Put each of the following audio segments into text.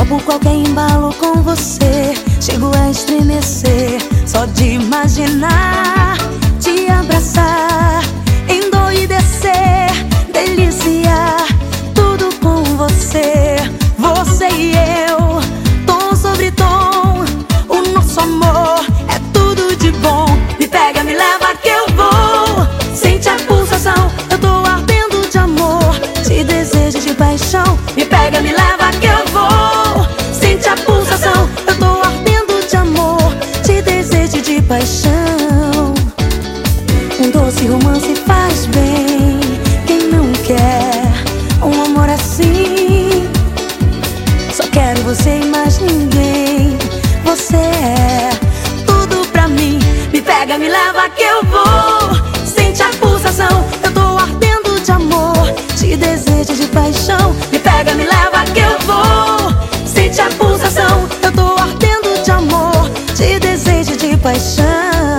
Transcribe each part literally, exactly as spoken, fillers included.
Topo qualquer embalo com você, chego a estremecer só de imaginar te abraçar, endoidecer, deliciar tudo com você. Você e eu, tom sobre tom, o nosso amor é tudo de bom. Me pega, me leva que eu vou, sente a pulsação, eu tô ardendo de amor, te desejo de paixão. Me pega, me leva que eu vou, sente a pulsação, eu tô ardendo de amor, te desejo de paixão. Um doce romance faz bem, quem não quer um amor assim? Só quero você e mais ninguém, você é tudo pra mim. Me pega, me leva que eu vou, sente a pulsação, eu tô ardendo de amor, te desejo de paixão. Me pega, me leva que eu vou, sente a pulsação, eu tô ardendo de amor, te desejo de paixão.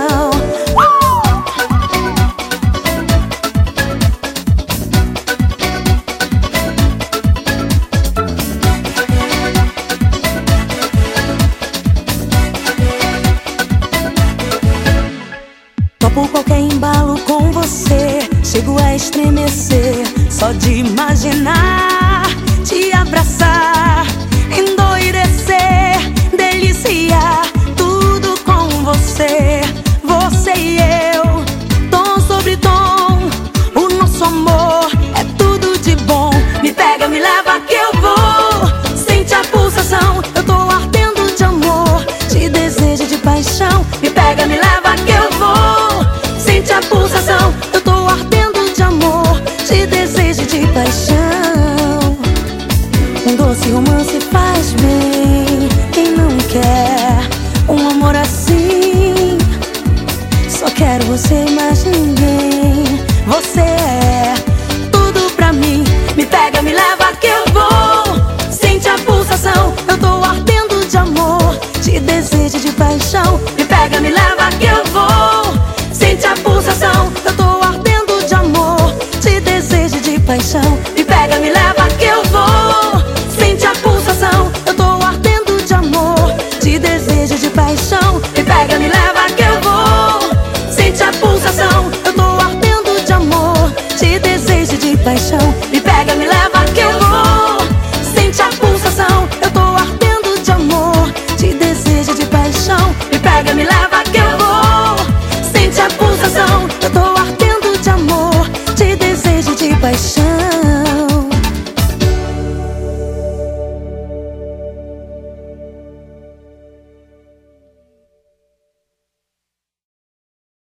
Topo qualquer embalo com você, chego a estremecer só de imaginar te abraçar, endoidecer, deliciar tudo com você. Você e eu, tom sobre tom, o nosso amor é tudo de bom. Me pega, me leva que eu vou, sente a pulsação, eu tô ardendo de amor, te desejo de paixão. Me pega, me leva que eu vou, sente a pulsação, eu tô ardendo de amor, te desejo de paixão. Um doce romance faz bem, quem não quer um amor assim? Só quero você e mais ninguém, você é tudo pra mim. Me pega, me leva que eu vou, sente a pulsação, eu tô ardendo de amor, te desejo de paixão. Me pega, me leva que eu